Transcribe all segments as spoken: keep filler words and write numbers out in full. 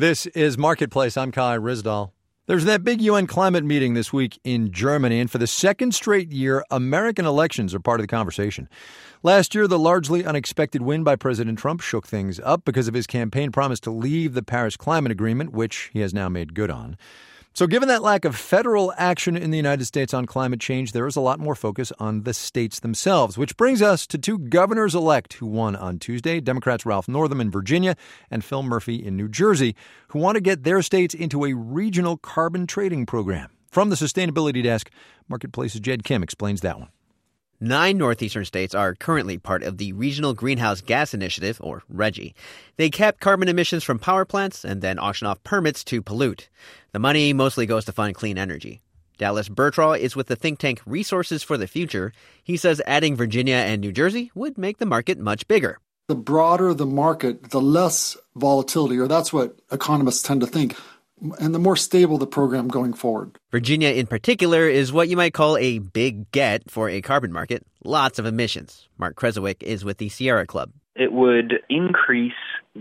This is Marketplace. I'm Kai Ryssdal. There's that big U N climate meeting this week in Germany, and for the second straight year, American elections are part of the conversation. Last year, the largely unexpected win by President Trump shook things up because of his campaign promise to leave the Paris Climate Agreement, which he has now made good on. So given that lack of federal action in the United States on climate change, there is a lot more focus on the states themselves, which brings us to two governors-elect who won on Tuesday, Democrats Ralph Northam in Virginia and Phil Murphy in New Jersey, who want to get their states into a regional carbon trading program. From the Sustainability Desk, Marketplace's Jed Kim explains that one. Nine northeastern states are currently part of the Regional Greenhouse Gas Initiative, or RGGI. They cap carbon emissions from power plants and then auction off permits to pollute. The money mostly goes to fund clean energy. Dallas Bertraw is with the think tank Resources for the Future. He says adding Virginia and New Jersey would make the market much bigger. The broader the market, the less volatility, or that's what economists tend to think, and the more stable the program going forward. Virginia in particular is what you might call a big get for a carbon market. Lots of emissions. Mark Kresowick is with the Sierra Club. It would increase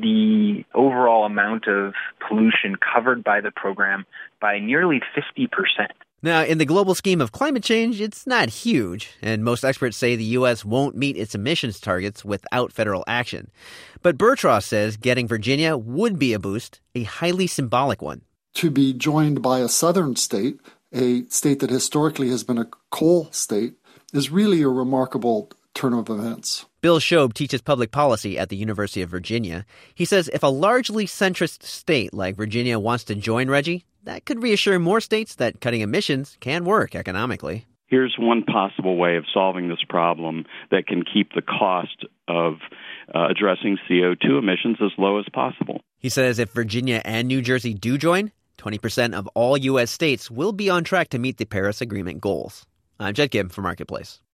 the overall amount of pollution covered by the program by nearly fifty percent. Now, in the global scheme of climate change, it's not huge, and most experts say the U S won't meet its emissions targets without federal action. But Bertraw says getting Virginia would be a boost, a highly symbolic one. To be joined by a southern state, a state that historically has been a coal state, is really a remarkable turn of events. Bill Shobe teaches public policy at the University of Virginia. He says if a largely centrist state like Virginia wants to join RGGI, that could reassure more states that cutting emissions can work economically. Here's one possible way of solving this problem that can keep the cost of uh, addressing C O two emissions as low as possible. He says if Virginia and New Jersey do join, twenty percent of all U S states will be on track to meet the Paris Agreement goals. I'm Jed Kim for Marketplace.